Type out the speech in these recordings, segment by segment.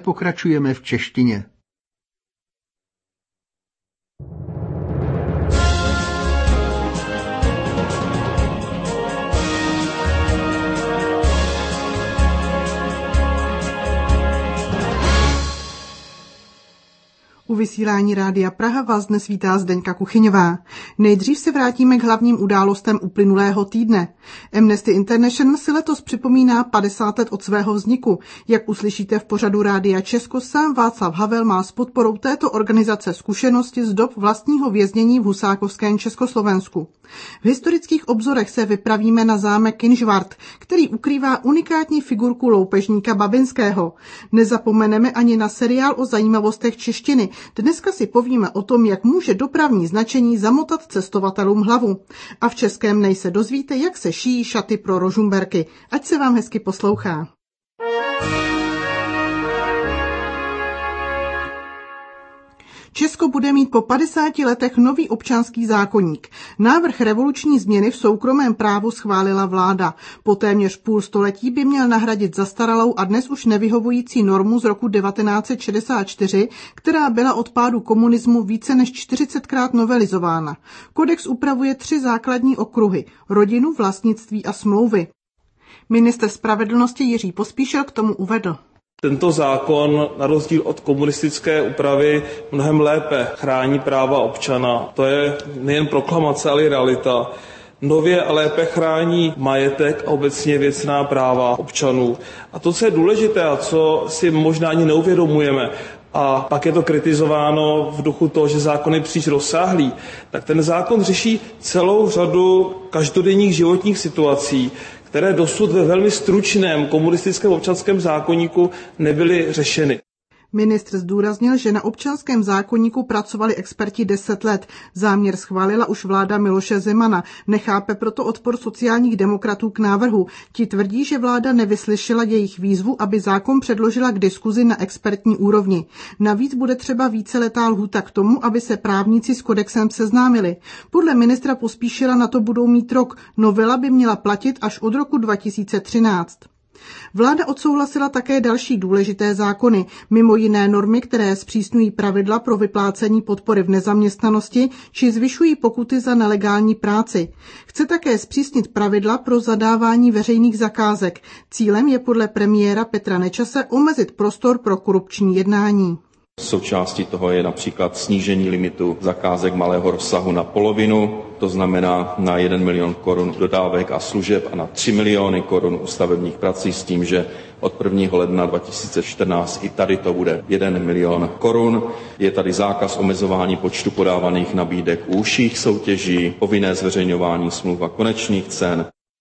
pokračujeme v češtině. U vysílání Rádia Praha vás dnes vítá Zdeňka Kuchyňová. Nejdřív se vrátíme k hlavním událostem uplynulého týdne. Amnesty International si letos připomíná 50 let od svého vzniku. Jak uslyšíte v pořadu Rádia Česko, sám Václav Havel má s podporou této organizace zkušenosti z dob vlastního věznění v husákovském Československu. V historických obzorech se vypravíme na zámek Kynžvart, který ukrývá unikátní figurku loupežníka Babinského. Nezapomeneme ani na seriál o zajímavostech češtiny. Dneska si povíme o tom, jak může dopravní značení zamotat cestovatelům hlavu. A v Českém Nej se dozvíte, jak se šijí šaty pro rožumberky. Ať se vám hezky poslouchá. Česko bude mít po 50 letech nový občanský zákoník. Návrh revoluční změny v soukromém právu schválila vláda. Po téměř půl století by měl nahradit zastaralou a dnes už nevyhovující normu z roku 1964, která byla od pádu komunismu více než 40krát novelizována. Kodex upravuje 3 základní okruhy: rodinu, vlastnictví a smlouvy. Ministr spravedlnosti Jiří Pospíšil k tomu uvedl. Tento zákon, na rozdíl od komunistické úpravy, mnohem lépe chrání práva občana. To je nejen proklamace, ale i realita. Nově a lépe chrání majetek a obecně věcná práva občanů. A to, co je důležité a co si možná ani neuvědomujeme, a pak je to kritizováno v duchu toho, že zákon je příliš rozsáhlý, tak ten zákon řeší celou řadu každodenních životních situací, které dosud ve velmi stručném komunistickém občanském zákoníku nebyly řešeny. Ministr zdůraznil, že na občanském zákoníku pracovali experti 10 let. Záměr schválila už vláda Miloše Zemana. Nechápe proto odpor sociálních demokratů k návrhu. Ti tvrdí, že vláda nevyslyšela jejich výzvu, aby zákon předložila k diskuzi na expertní úrovni. Navíc bude třeba víceletá lhůta k tomu, aby se právníci s kodexem seznámili. Podle ministra Pospíšila na to budou mít rok. Novela by měla platit až od roku 2013. Vláda odsouhlasila také další důležité zákony, mimo jiné normy, které zpřísňují pravidla pro vyplácení podpory v nezaměstnanosti či zvyšují pokuty za nelegální práci. Chce také zpřísnit pravidla pro zadávání veřejných zakázek. Cílem je podle premiéra Petra Nečase omezit prostor pro korupční jednání. Součástí toho je například snížení limitu zakázek malého rozsahu na polovinu, to znamená na 1 milion korun dodávek a služeb a na 3 miliony korun u stavebních prací s tím, že od 1. ledna 2014 i tady to bude 1 milion korun. Je tady zákaz omezování počtu podávaných nabídek u užších soutěží, povinné zveřejňování smluv a konečných cen.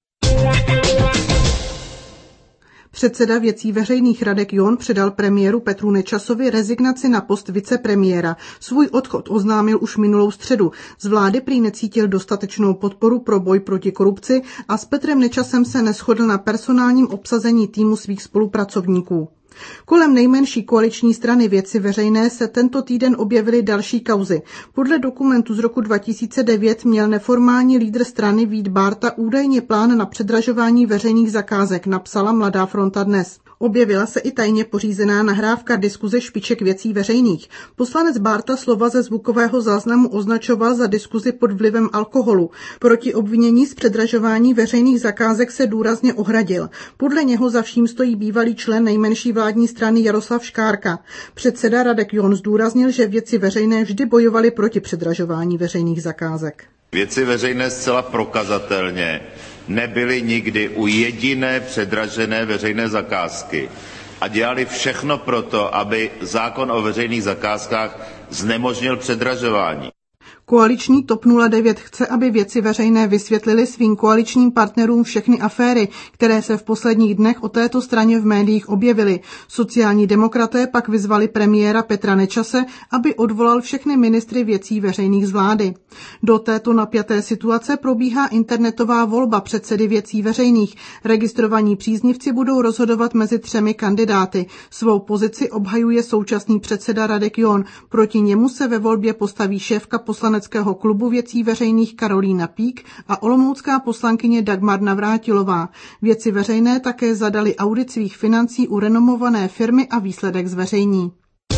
Předseda Věcí veřejných Radek John předal premiéru Petru Nečasovi rezignaci na post vicepremiéra. Svůj odchod oznámil už minulou středu. Z vlády prý necítil dostatečnou podporu pro boj proti korupci a s Petrem Nečasem se neshodl na personálním obsazení týmu svých spolupracovníků. Kolem nejmenší koaliční strany Věci veřejné se tento týden objevily další kauzy. Podle dokumentu z roku 2009 měl neformální lídr strany Vít Bárta údajně plán na předražování veřejných zakázek, napsala Mladá fronta dnes. Objevila se i tajně pořízená nahrávka diskuze špiček Věcí veřejných. Poslanec Bárta slova ze zvukového záznamu označoval za diskuzi pod vlivem alkoholu. Proti obvinění z předražování veřejných zakázek se důrazně ohradil. Podle něho za vším stojí bývalý člen nejmenší vládní strany Jaroslav Škárka. Předseda Radek John zdůraznil, že Věci veřejné vždy bojovali proti předražování veřejných zakázek. Věci veřejné zcela prokazatelně nebyly nikdy u jediné předražené veřejné zakázky a dělali všechno proto, aby zákon o veřejných zakázkách znemožnil předražování. Koaliční TOP 09 chce, aby Věci veřejné vysvětlili svým koaličním partnerům všechny aféry, které se v posledních dnech o této straně v médiích objevily. Sociální demokraté pak vyzvali premiéra Petra Nečase, aby odvolal všechny ministry Věcí veřejných z vlády. Do této napjaté situace probíhá internetová volba předsedy Věcí veřejných. Registrovaní příznivci budou rozhodovat mezi 3 kandidáty. Svou pozici obhajuje současný předseda Radek John. Proti němu se ve volbě postaví šéfka poslaneckého klubu Věcí veřejných Karolína Pík a olomoucká poslankyně Dagmar Navrátilová. Věci veřejné také zadali audit svých financí u renomované firmy a výsledek zveřejní.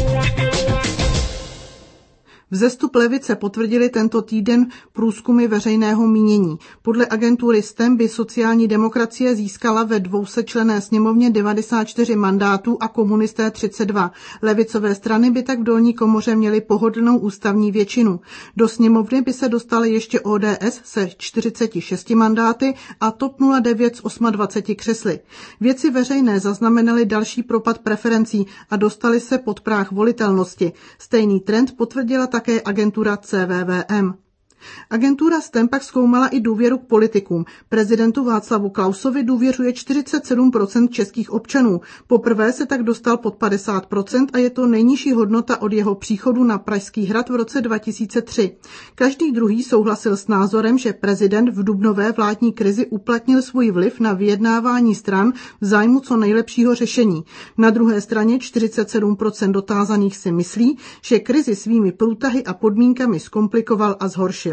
Vzestup levice potvrdili tento týden průzkumy veřejného mínění. Podle agentury STEM by sociální demokracie získala ve 200členné sněmovně 94 mandátů a komunisté 32. Levicové strany by tak v dolní komoře měly pohodlnou ústavní většinu. Do sněmovny by se dostaly ještě ODS se 46 mandáty a TOP 09 s 28 křesly. Věci veřejné zaznamenaly další propad preferencí a dostali se pod práh volitelnosti. Stejný trend potvrdila také agentura CVVM. Agentura STEM pak zkoumala i důvěru k politikům. Prezidentu Václavu Klausovi důvěřuje 47% českých občanů. Poprvé se tak dostal pod 50% a je to nejnižší hodnota od jeho příchodu na Pražský hrad v roce 2003. Každý druhý souhlasil s názorem, že prezident v dubnové vládní krizi uplatnil svůj vliv na vyjednávání stran v zájmu co nejlepšího řešení. Na druhé straně 47% dotázaných si myslí, že krizi svými průtahy a podmínkami zkomplikoval a zhoršil.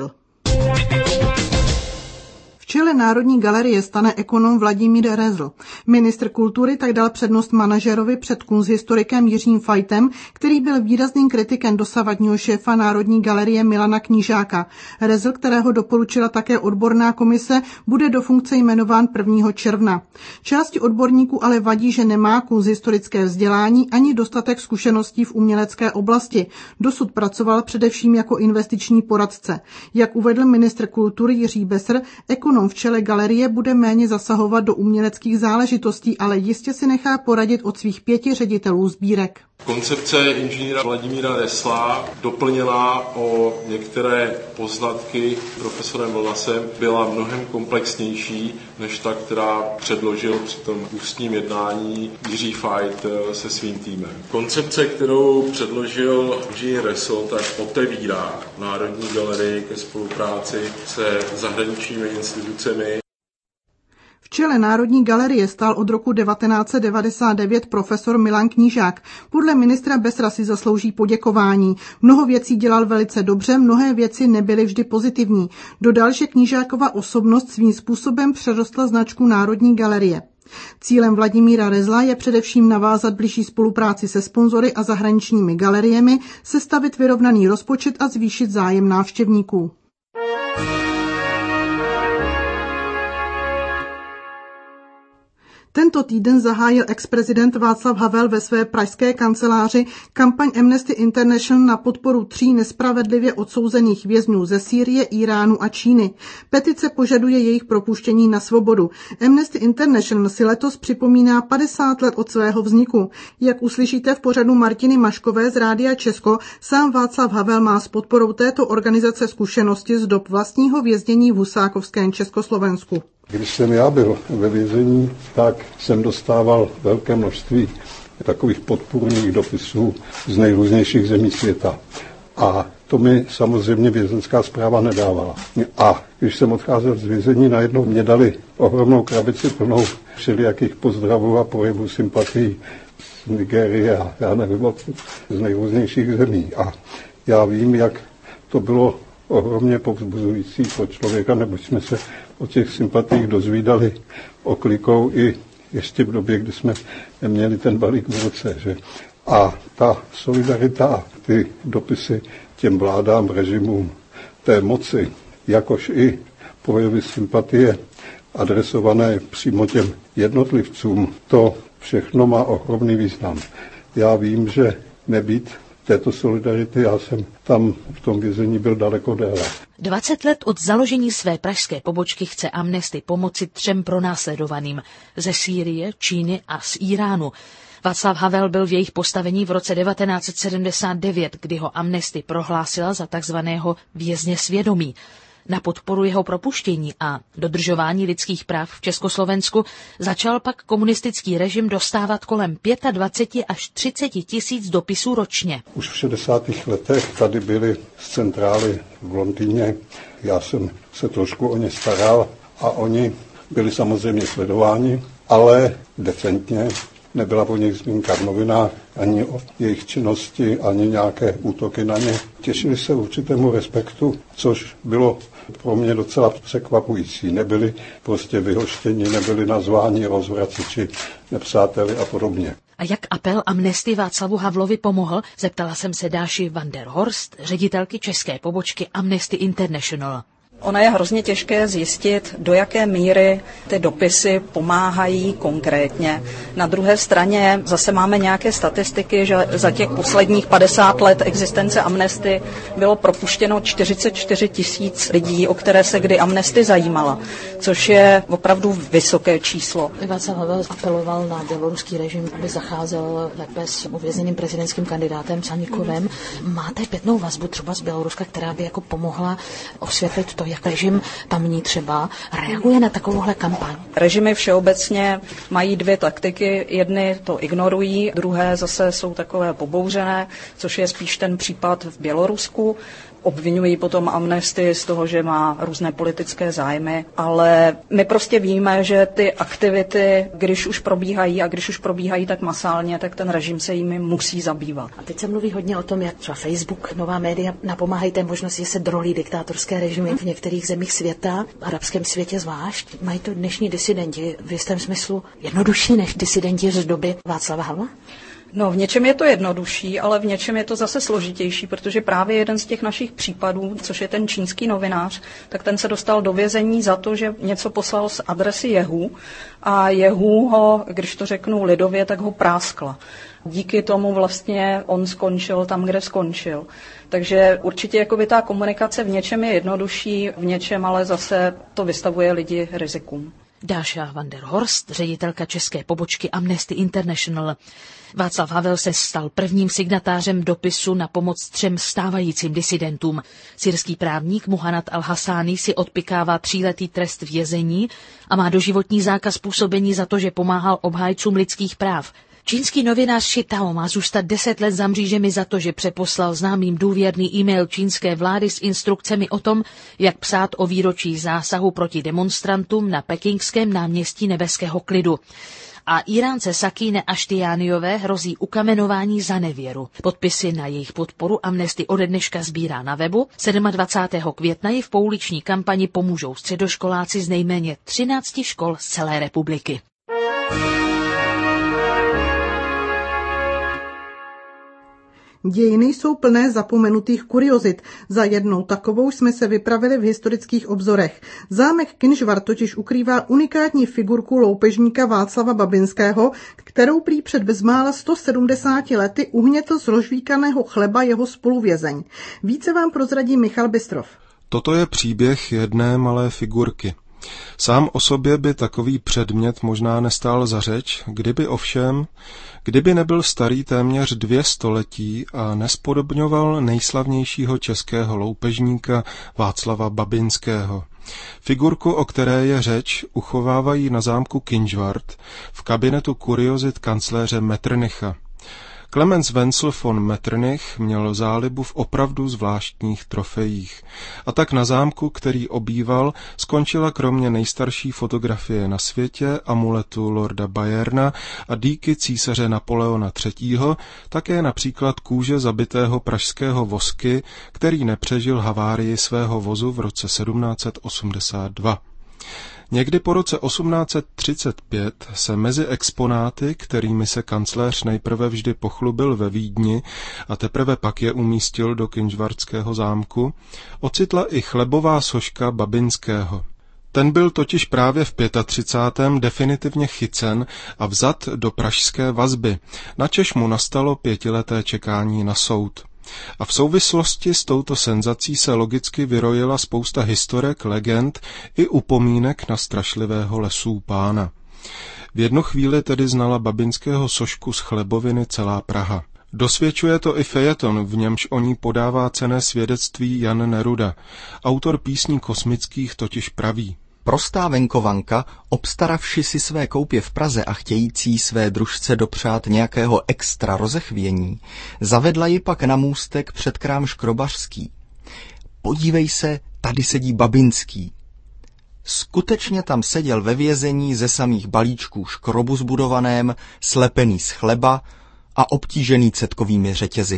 V čele Národní galerie stane ekonom Vladimír Rezl. Ministr kultury tak dal přednost manažerovi před kunsthistorikem Jiřím Fajtem, který byl výrazným kritikem dosavadního šéfa Národní galerie Milana Knížáka. Rezl, kterého doporučila také odborná komise, bude do funkce jmenován 1. června. Části odborníků ale vadí, že nemá kunsthistorické vzdělání ani dostatek zkušeností v umělecké oblasti. Dosud pracoval především jako investiční poradce. Jak uvedl ministr kultury Jiří Besser, ekonom v čele galerie bude méně zasahovat do uměleckých záležitostí, ale jistě si nechá poradit od svých 5 ředitelů sbírek. Koncepce inženýra Vladimíra Resla doplněná o některé poznatky profesorem Vlnasem byla mnohem komplexnější než ta, která předložil při tom ústním jednání Jiří Fajt se svým týmem. Koncepce, kterou předložil inženýr Resl, tak otevírá Národní galerii ke spolupráci se zahraničními institucemi. V čele Národní galerie stál od roku 1999 profesor Milan Knížák. Podle ministra Bessera si zaslouží poděkování. Mnoho věcí dělal velice dobře, mnohé věci nebyly vždy pozitivní. Dodal, že Knížákova osobnost svým způsobem přerostla značku Národní galerie. Cílem Vladimíra Rezla je především navázat blížší spolupráci se sponzory a zahraničními galeriemi, sestavit vyrovnaný rozpočet a zvýšit zájem návštěvníků. Tento týden zahájil ex-prezident Václav Havel ve své pražské kanceláři kampaň Amnesty International na podporu 3 nespravedlivě odsouzených vězňů ze Sýrie, Iránu a Číny. Petice požaduje jejich propuštění na svobodu. Amnesty International si letos připomíná 50 let od svého vzniku. Jak uslyšíte v pořadu Martiny Maškové z Rádia Česko, sám Václav Havel má s podporou této organizace zkušenosti z dob vlastního věznění v husákovském Československu. Když jsem já byl ve vězení, tak jsem dostával velké množství takových podpůrných dopisů z nejrůznějších zemí světa. A to mi samozřejmě vězenská správa nedávala. A když jsem odcházel z vězení, najednou mě dali ohromnou krabici plnou všelijakých pozdravů a projevů sympatií z Nigérie a já nevím, z nejrůznějších zemí. A já vím, jak to bylo ohromně povzbuzující pro člověka, neboť jsme se o těch sympatiích dozvídali oklikou i ještě v době, kdy jsme neměli ten balík v ruce. Že? A ta solidarita, ty dopisy těm vládám, režimům té moci, jakož i projevy sympatie adresované přímo těm jednotlivcům, to všechno má ohromný význam. Já vím, že nebýt této solidarity, já jsem tam v tom vězení byl daleko déle. 20 let od založení své pražské pobočky chce Amnesty pomoci 3 pronásledovaným ze Sýrie, Číny a z Iránu. Václav Havel byl v jejich postavení v roce 1979, kdy ho Amnesty prohlásila za takzvaného vězně svědomí. Na podporu jeho propuštění a dodržování lidských práv v Československu začal pak komunistický režim dostávat kolem 25 až 30 tisíc dopisů ročně. Už v 60. letech tady byly z centrály v Londýně. Já jsem se trošku o ně staral a oni byli samozřejmě sledováni, ale decentně. Nebyla o nich zmínka v novinách, ani o jejich činnosti, ani nějaké útoky na ně. Těšili se určitému respektu, což bylo pro mě docela překvapující. Nebyli prostě vyhoštěni, nebyli nazváni rozvraceči, nepřáteli a podobně. A jak apel Amnesty Václavu Havlovi pomohl, zeptala jsem se Dáši van der Horst, ředitelky české pobočky Amnesty International. Ono je hrozně těžké zjistit, do jaké míry ty dopisy pomáhají konkrétně. Na druhé straně zase máme nějaké statistiky, že za těch posledních 50 let existence Amnesty bylo propuštěno 44 tisíc lidí, o které se kdy Amnesty zajímala, což je opravdu vysoké číslo. Václav Havel apeloval na běloruský režim, aby zacházel lépe s uvězněným prezidentským kandidátem Caníkovem. Máte zpětnou vazbu třeba z Běloruska, která by jako pomohla osvětlit to, jak režim tamní třeba reaguje na takovouhle kampaň? Režimy všeobecně mají dvě taktiky. Jedny to ignorují, druhé zase jsou takové pobouřené, což je spíš ten případ v Bělorusku. Obvinují potom Amnesty z toho, že má různé politické zájmy, ale my prostě víme, že ty aktivity, když už probíhají tak masálně, tak ten režim se jimi musí zabývat. A teď se mluví hodně o tom, jak třeba Facebook, nová média napomáhají té možnosti, že se drolí diktátorské režimy v některých zemích světa, v arabském světě zvlášť. Mají to dnešní disidenti v jistém smyslu jednodušší než disidenti z doby Václava Havla? No, v něčem je to jednodušší, ale v něčem je to zase složitější, protože právě jeden z těch našich případů, což je ten čínský novinář, tak ten se dostal do vězení za to, že něco poslal z adresy Yahoo a Yahoo ho, když to řeknu lidově, tak ho práskla. Díky tomu vlastně on skončil tam, kde skončil. Takže určitě jakoby ta komunikace v něčem je jednodušší, v něčem ale zase to vystavuje lidi rizikům. Dáša van der Horst, ředitelka české pobočky Amnesty International. Václav Havel se stal prvním signatářem dopisu na pomoc 3 stávajícím disidentům. Syrský právník Muhannad al-Hassani si odpykává 3letý trest vězení a má doživotní zákaz působení za to, že pomáhal obhájcům lidských práv. Čínský novinář Shi Tao má zůstat 10 let za mřížemi za to, že přeposlal známým důvěrný e-mail čínské vlády s instrukcemi o tom, jak psát o výročí zásahu proti demonstrantům na pekingském náměstí Nebeského klidu. A Íránce Sakine Ashtianiové hrozí ukamenování za nevěru. Podpisy na jejich podporu Amnesty ode dneška sbírá na webu. 27. května ji v pouliční kampani pomůžou středoškoláci z nejméně 13 škol z celé republiky. Dějiny jsou plné zapomenutých kuriozit. Za jednou takovou jsme se vypravili v historických obzorech. Zámek Kynžvart totiž ukrývá unikátní figurku loupežníka Václava Babinského, kterou prý před bezmála 170 lety uhnětl z rozžvíkaného chleba jeho spoluvězeň. Více vám prozradí Michal Bystrov. Toto je příběh jedné malé figurky. Sám o sobě by takový předmět možná nestál za řeč, kdyby nebyl starý téměř 2 století a nespodobňoval nejslavnějšího českého loupežníka Václava Babinského. Figurku, o které je řeč, uchovávají na zámku Kynžvart v kabinetu kuriozit kancléře Metternicha. Clemens Wenzel von Metternich měl zálibu v opravdu zvláštních trofejích. A tak na zámku, který obýval, skončila kromě nejstarší fotografie na světě, amuletu lorda Bayerna a dýky císaře Napoleona III., také například kůže zabitého pražského vosky, který nepřežil havárii svého vozu v roce 1782. Někdy po roce 1835 se mezi exponáty, kterými se kancléř nejprve vždy pochlubil ve Vídni a teprve pak je umístil do Kynžvartského zámku, ocitla i chlebová soška Babinského. Ten byl totiž právě v 35. definitivně chycen a vzat do pražské vazby, načež mu nastalo 5leté čekání na soud. A v souvislosti s touto senzací se logicky vyrojila spousta historek, legend i upomínek na strašlivého lesů pána. V jednu chvíli tedy znala Babinského sošku z chleboviny celá Praha. Dosvědčuje to i fejeton, v němž o ní podává cenné svědectví Jan Neruda. Autor písní kosmických totiž praví: Prostá venkovanka, obstaravši si své koupě v Praze a chtějící své družce dopřát nějakého extra rozechvění, zavedla ji pak na můstek před krám Škrobařský. Podívej se, tady sedí Babinský. Skutečně tam seděl ve vězení ze samých balíčků škrobu zbudovaném, slepený z chleba a obtížený cetkovými řetězy.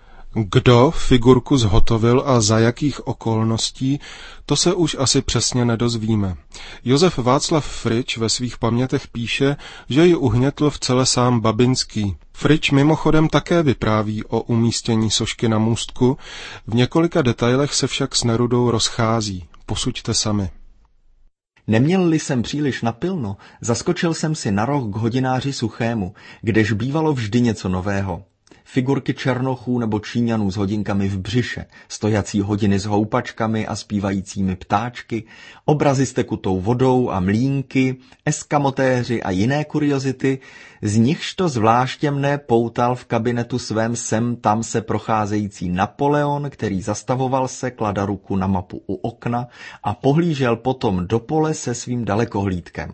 Kdo figurku zhotovil a za jakých okolností, to se už asi přesně nedozvíme. Josef Václav Frič ve svých pamětech píše, že ji uhnětl vcele sám Babinský. Frič mimochodem také vypráví o umístění sošky na můstku, v několika detailech se však s Nerudou rozchází. Posuďte sami. Neměl-li jsem příliš napilno, zaskočil jsem si na roh k hodináři Suchému, kdež bývalo vždy něco nového. Figurky černochů nebo Číňanů s hodinkami v břiše, stojací hodiny s houpačkami a zpívajícími ptáčky, obrazy s tekutou vodou a mlýnky, eskamotéři a jiné kuriozity, z nichž to zvláště mne poutal v kabinetu svém sem tam se procházející Napoleon, který zastavoval se, klada ruku na mapu u okna a pohlížel potom do pole se svým dalekohlídkem.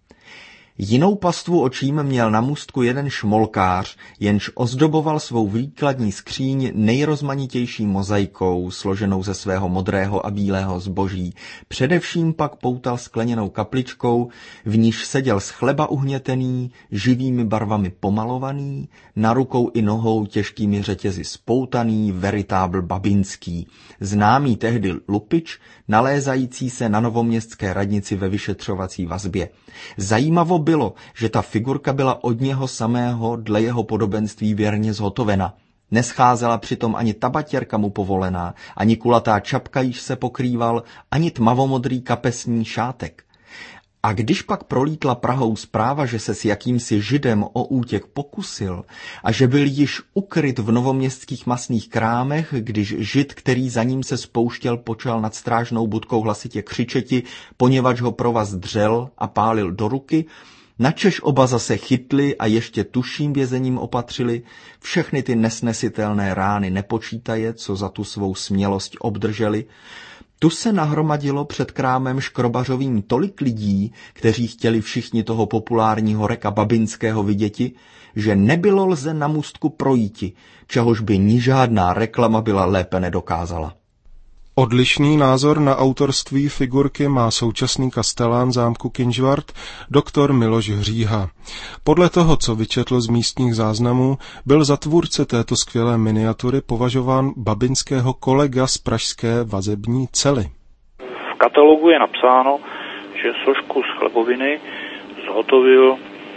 Jinou pastvu očím měl na můstku jeden šmolkář, jenž ozdoboval svou výkladní skříň nejrozmanitější mozaikou, složenou ze svého modrého a bílého zboží. Především pak poutal skleněnou kapličkou, v níž seděl z chleba uhnětený, živými barvami pomalovaný, na rukou i nohou těžkými řetězy spoutaný veritábl Babinský, známý tehdy lupič, nalézající se na novoměstské radnici ve vyšetřovací vazbě. Zajímavo bylo, že ta figurka byla od něho samého dle jeho podobenství věrně zhotovena. Nescházela přitom ani tabatěrka mu povolená, ani kulatá čapka, již se pokrýval, ani tmavomodrý kapesní šátek. A když pak prolítla Prahou zpráva, že se s jakýmsi Židem o útěk pokusil a že byl již ukryt v novoměstských masných krámech, když Žid, který za ním se spouštěl, počal nad strážnou budkou hlasitě křičeti, poněvadž ho provaz dřel a pálil do ruky, načež oba zase chytli a ještě tuším vězením opatřili, všechny ty nesnesitelné rány nepočítaje, co za tu svou smělost obdrželi, tu se nahromadilo před krámem Škrobařovým tolik lidí, kteří chtěli všichni toho populárního Reka Babinského viděti, že nebylo lze na můstku projíti, čehož by ni žádná reklama byla lépe nedokázala. Odlišný názor na autorství figurky má současný kastelán zámku Kynžvart, doktor Miloš Hříha. Podle toho, co vyčetl z místních záznamů, byl za tvůrce této skvělé miniatury považován Babinského kolega z pražské vazební cely. V katalogu je napsáno, že sošku z chleboviny zhotovil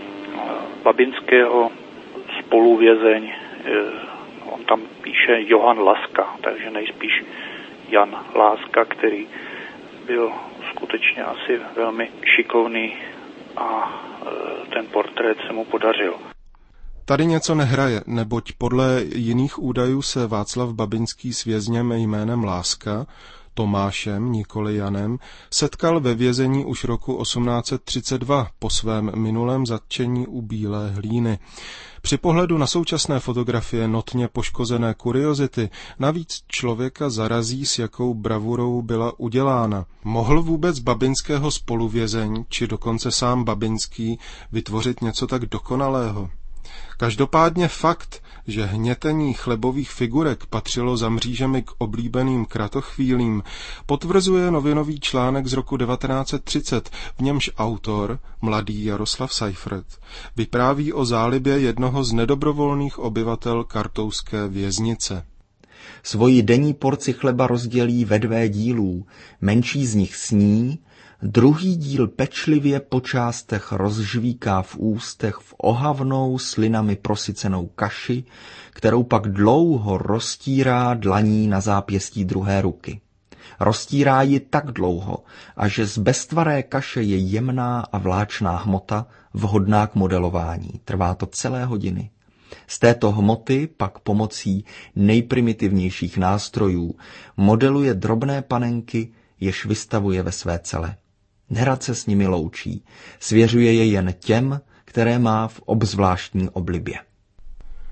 Babinského spoluvězeň, on tam píše Johan Laska, takže nejspíš Jan Láska, který byl skutečně asi velmi šikovný a ten portrét se mu podařil. Tady něco nehraje, neboť podle jiných údajů se Václav Babinský s vězněm jménem Láska, Tomášem, nikoli Janem, setkal ve vězení už roku 1832 po svém minulém zatčení u Bílé Hlíny. Při pohledu na současné fotografie notně poškozené kuriozity navíc člověka zarazí, s jakou bravurou byla udělána. Mohl vůbec Babinského spoluvězeň, či dokonce sám Babinský, vytvořit něco tak dokonalého? Každopádně fakt, že hnětení chlebových figurek patřilo za mřížemi k oblíbeným kratochvílím, potvrzuje novinový článek z roku 1930, v němž autor, mladý Jaroslav Seifert, vypráví o zálibě jednoho z nedobrovolných obyvatel kartouské věznice. Svoji denní porci chleba rozdělí ve 2 dílů, menší z nich sní, druhý díl pečlivě po částech rozžvíká v ústech v ohavnou slinami prosycenou kaši, kterou pak dlouho roztírá dlaní na zápěstí druhé ruky. Roztírá ji tak dlouho, až z beztvaré kaše je jemná a vláčná hmota, vhodná k modelování. Trvá to celé hodiny. Z této hmoty pak pomocí nejprimitivnějších nástrojů modeluje drobné panenky, jež vystavuje ve své cele. Nerad se s nimi loučí, svěřuje je jen těm, které má v obzvláštní oblibě.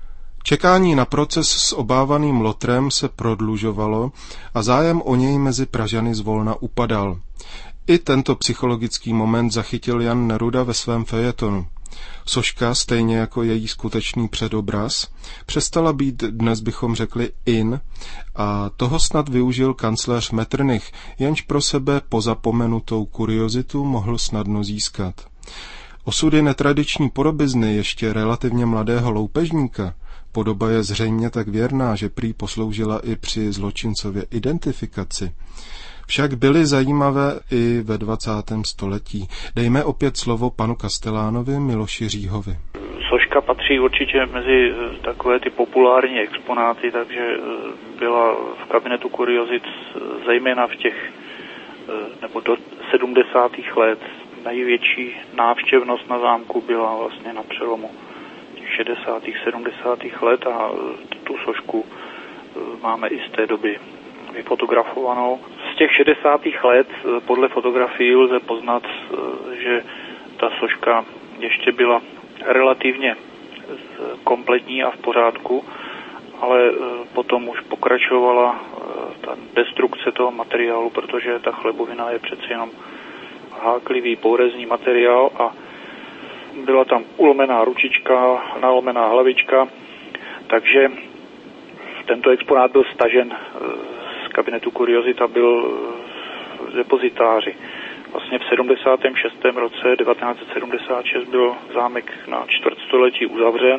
Čekání na proces s obávaným lotrem se prodlužovalo a zájem o něj mezi Pražany zvolna upadal. I tento psychologický moment zachytil Jan Neruda ve svém fejetonu. Soška, stejně jako její skutečný předobraz, přestala být, dnes bychom řekli, in a toho snad využil kancléř Metternich, jenž pro sebe pozapomenutou kuriozitu mohl snadno získat. Osudy netradiční podobizny ještě relativně mladého loupežníka, podoba je zřejmě tak věrná, že prý posloužila i při zločincově identifikaci, však byly zajímavé i ve 20. století. Dejme opět slovo panu Kastelánovi Miloši Říhovi. Soška patří určitě mezi takové ty populární exponáty, takže byla v kabinetu kuriozit zejména v těch, nebo do 70. let. Největší návštěvnost na zámku byla vlastně na přelomu 60. 70. let a tu sošku máme i z té doby vyfotografovanou. Z těch 60. let podle fotografií lze poznat, že ta soška ještě byla relativně kompletní a v pořádku, ale potom už pokračovala ta destrukce toho materiálu, protože ta chlebovina je přeci jenom háklivý pourezní materiál a byla tam ulomená ručička, nalomená hlavička, takže tento exponát byl stažen z kabinetu kuriozita, byl v depozitáři. Vlastně v 76. roce 1976 byl zámek na čtvrtstoletí uzavřen.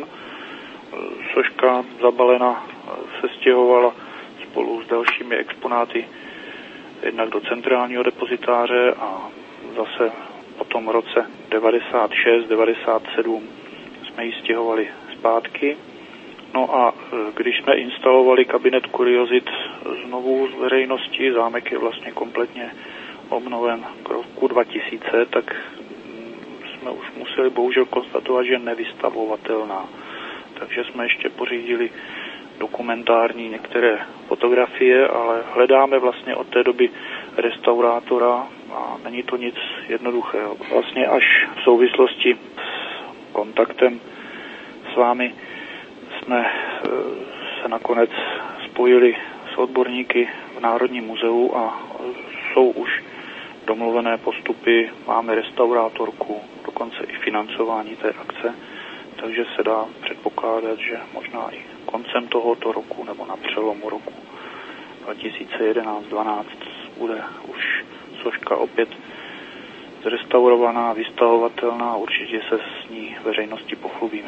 Soška zabalena se stěhovala spolu s dalšími exponáty jednak do centrálního depozitáře a zase po tom roce 96-97 jsme ji stěhovali zpátky. No a když jsme instalovali kabinet kuriozit znovu z veřejnosti, zámek je vlastně kompletně obnoven k roku 2000, tak jsme už museli bohužel konstatovat, že nevystavovatelná. Takže jsme ještě pořídili dokumentární některé fotografie, ale hledáme vlastně od té doby restaurátora a není to nic jednoduchého. Vlastně až v souvislosti s kontaktem s vámi jsme se nakonec spojili s odborníky v Národním muzeu a jsou už domluvené postupy, máme restaurátorku, dokonce i financování té akce, takže se dá předpokládat, že možná i koncem tohoto roku nebo na přelomu roku 2011-12 bude už soška opět zrestaurovaná, vystavovatelná, určitě se s ní veřejnosti pochlubíme.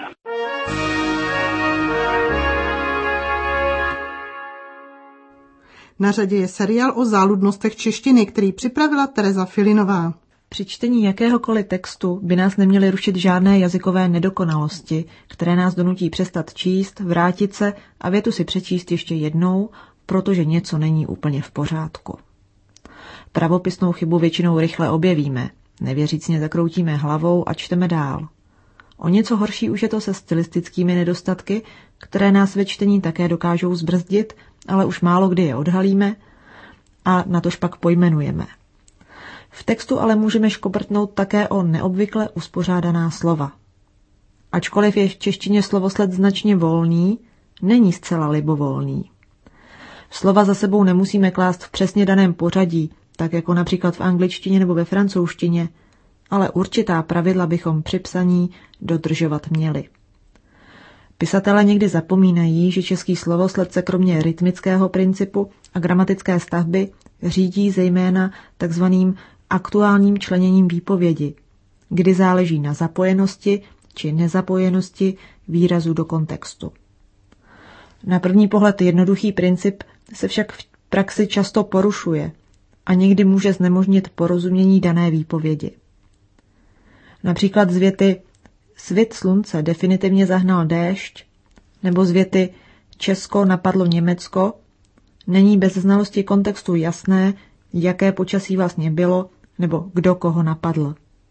Na řadě je seriál o záludnostech češtiny, který připravila Tereza Filinová. Při čtení jakéhokoliv textu by nás neměly rušit žádné jazykové nedokonalosti, které nás donutí přestat číst, vrátit se a větu si přečíst ještě jednou, protože něco není úplně v pořádku. Pravopisnou chybu většinou rychle objevíme, nevěřícně zakroutíme hlavou a čteme dál. O něco horší už je to se stylistickými nedostatky, které nás ve čtení také dokážou zbrzdit, ale už málo kdy je odhalíme a natož pak pojmenujeme. V textu ale můžeme škobrtnout také o neobvykle uspořádaná slova. Ačkoliv je v češtině slovosled značně volný, není zcela libovolný. Slova za sebou nemusíme klást v přesně daném pořadí, tak jako například v angličtině nebo ve francouzštině, ale určitá pravidla bychom při psaní dodržovat měli. Pisatelé někdy zapomínají, že český slovosled se kromě rytmického principu a gramatické stavby řídí zejména takzvaným aktuálním členěním výpovědi, kdy záleží na zapojenosti či nezapojenosti výrazu do kontextu. Na první pohled jednoduchý princip se však v praxi často porušuje a někdy může znemožnit porozumění dané výpovědi. Například z věty svit slunce definitivně zahnal déšť nebo z věty Česko napadlo Německo není bez znalosti kontextu jasné, jaké počasí vlastně bylo nebo kdo koho napadl.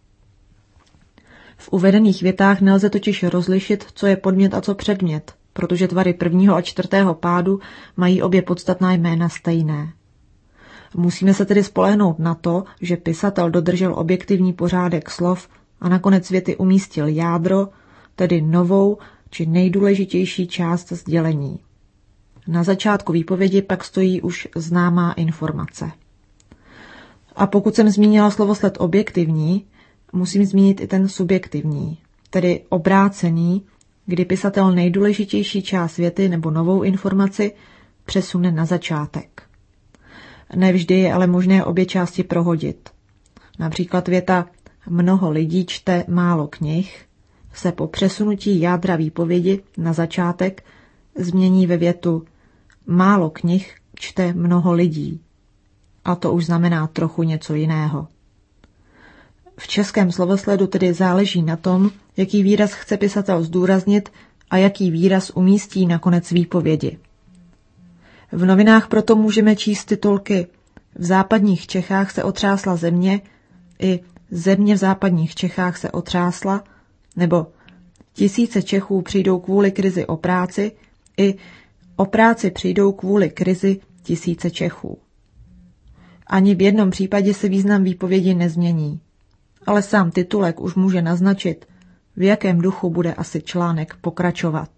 V uvedených větách nelze totiž rozlišit, co je podmět a co předmět, protože tvary prvního a čtvrtého pádu mají obě podstatná jména stejné. Musíme se tedy spolehnout na to, že pisatel dodržel objektivní pořádek slov a nakonec věty umístil jádro, tedy novou či nejdůležitější část sdělení. Na začátku výpovědi pak stojí už známá informace. A pokud jsem zmínila slovosled objektivní, musím zmínit i ten subjektivní, tedy obrácený, kdy pisatel nejdůležitější část věty nebo novou informaci přesune na začátek. Nevždy je ale možné obě části prohodit. Například věta mnoho lidí čte málo knih se po přesunutí jádra výpovědi na začátek změní ve větu málo knih čte mnoho lidí. A to už znamená trochu něco jiného. V českém slovosledu tedy záleží na tom, jaký výraz chce pisatel zdůraznit a jaký výraz umístí na konec výpovědi. V novinách proto můžeme číst titulky V západních Čechách se otřásla země i Země v západních Čechách se otřásla, nebo Tisíce Čechů přijdou kvůli krizi o práci i O práci přijdou kvůli krizi tisíce Čechů. Ani v jednom případě se význam výpovědi nezmění, ale sám titulek už může naznačit, v jakém duchu bude asi článek pokračovat.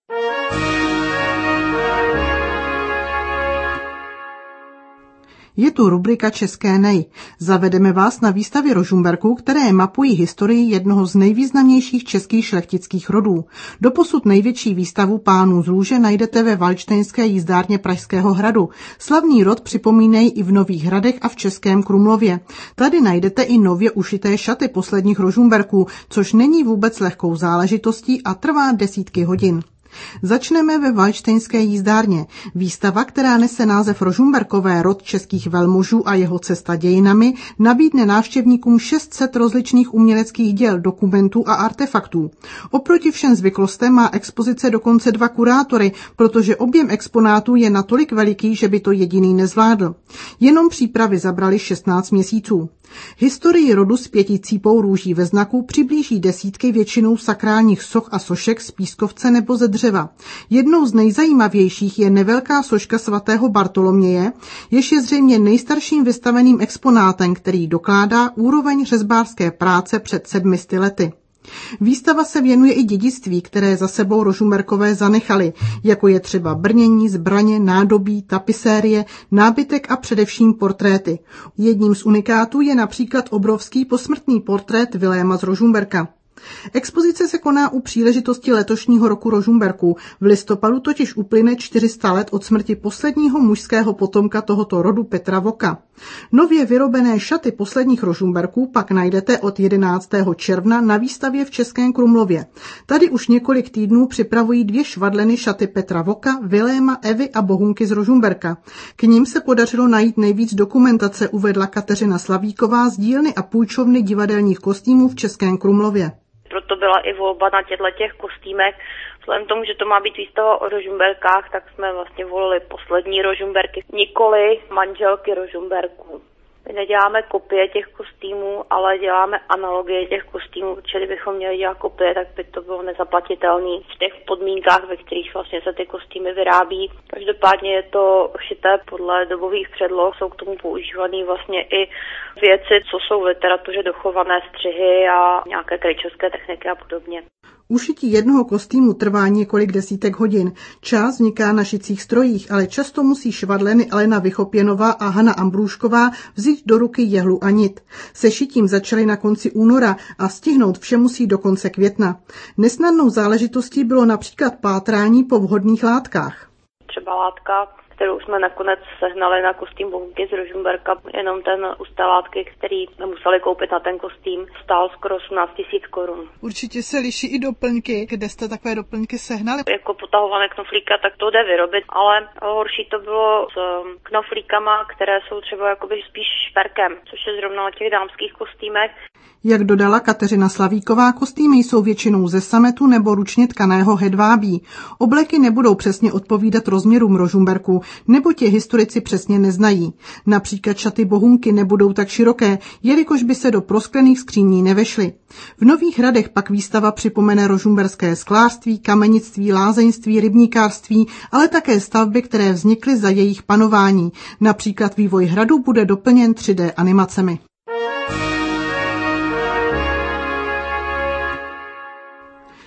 Je tu rubrika České nej. Zavedeme vás na výstavě Rožmberků, které mapují historii jednoho z nejvýznamnějších českých šlechtických rodů. Doposud největší výstavu pánů z Lůže najdete ve Valdštejnské jízdárně Pražského hradu. Slavný rod připomínají i v Nových Hradech a v Českém Krumlově. Tady najdete i nově ušité šaty posledních Rožmberků, což není vůbec lehkou záležitostí a trvá desítky hodin. Začneme ve Valdštejnské jízdárně. Výstava, která nese název Rožmberkové rod českých velmožů a jeho cesta dějinami, nabídne návštěvníkům 600 rozličných uměleckých děl, dokumentů a artefaktů. Oproti všem zvyklostem má expozice dokonce 2 kurátory, protože objem exponátů je natolik veliký, že by to jediný nezvládl. Jenom přípravy zabraly 16 měsíců. Historii rodu s 5 cípou růží ve znaku přiblíží desítky většinou sakrálních soch a sošek z pískovce nebo ze dřeva. Jednou z nejzajímavějších je nevelká soška svatého Bartoloměje, jež je zřejmě nejstarším vystaveným exponátem, který dokládá úroveň řezbářské práce před 700 lety. Výstava se věnuje i dědictví, které za sebou Rožmberkové zanechali, jako je třeba brnění, zbraně, nádobí, tapisérie, nábytek a především portréty. Jedním z unikátů je například obrovský posmrtný portrét Viléma z Rožmberka. Expozice se koná u příležitosti letošního roku Rožmberků. V listopadu totiž uplyne 400 let od smrti posledního mužského potomka tohoto rodu Petra Voka. Nově vyrobené šaty posledních Rožmberků pak najdete od 11. června na výstavě v Českém Krumlově. Tady už několik týdnů připravují 2 švadleny šaty Petra Voka, Viléma, Evy a Bohunky z Rožmberka. K nim se podařilo najít nejvíc dokumentace, uvedla Kateřina Slavíková z dílny a půjčovny divadelních kostýmů v Českém Krumlově. Proto byla i volba na těch kostýmech. Vzhledem tomu, že to má být výstava o Rožmberkách, tak jsme vlastně volili poslední Rožmberky, nikoli manželky Rožmberků. My neděláme kopie těch kostýmů, ale děláme analogie těch kostýmů, protože kdybychom měli dělat kopie, tak by to bylo nezaplatitelné v těch podmínkách, ve kterých vlastně se ty kostýmy vyrábí. Každopádně je to šité podle dobových předloh, jsou k tomu používané vlastně i věci, co jsou v literatuře dochované střihy a nějaké krejčovské techniky a podobně. Ušití jednoho kostýmu trvá několik desítek hodin. Část vzniká na šicích strojích, ale často musí švadleny Alena Vychopěnová a Hana Ambrušková vzít do ruky jehlu a nit. Se šitím začaly na konci února a stihnout vše musí do konce května. Nesnadnou záležitostí bylo například pátrání po vhodných látkách. Třeba látka, kterou jsme nakonec sehnali na kostým Bohunky z Rožmberka, jenom ten kus té látky, který jsme museli koupit na ten kostým, stál skoro 18 000 korun. Určitě se liší i doplňky. Kde jste takové doplňky sehnali? Jako potahované knoflíka, tak to jde vyrobit, ale horší to bylo s knoflíkama, které jsou třeba jakoby spíš šperkem, což je zrovna na těch dámských kostýmech. Jak dodala Kateřina Slavíková, kostýmy jsou většinou ze sametu nebo ručně tkaného hedvábí. Obleky nebudou přesně odpovídat rozměrům Rožmberků, nebo tě historici přesně neznají. Například šaty Bohunky nebudou tak široké, jelikož by se do prosklených skříní nevešly. V Nových Hradech pak výstava připomene rožmberské sklářství, kamenictví, lázeňství, rybníkářství, ale také stavby, které vznikly za jejich panování. Například vývoj hradu bude doplněn 3D animacemi.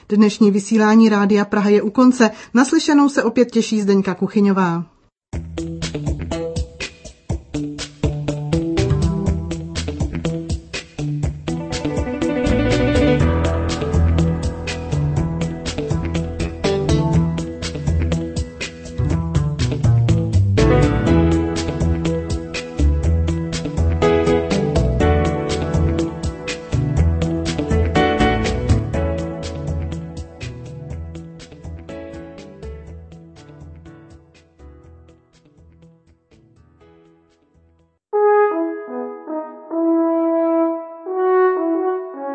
Dnešní vysílání Rádia Praha je u konce. Naslyšenou se opět těší Zdeňka Kuchyňová.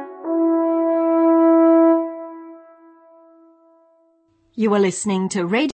You are listening to Radio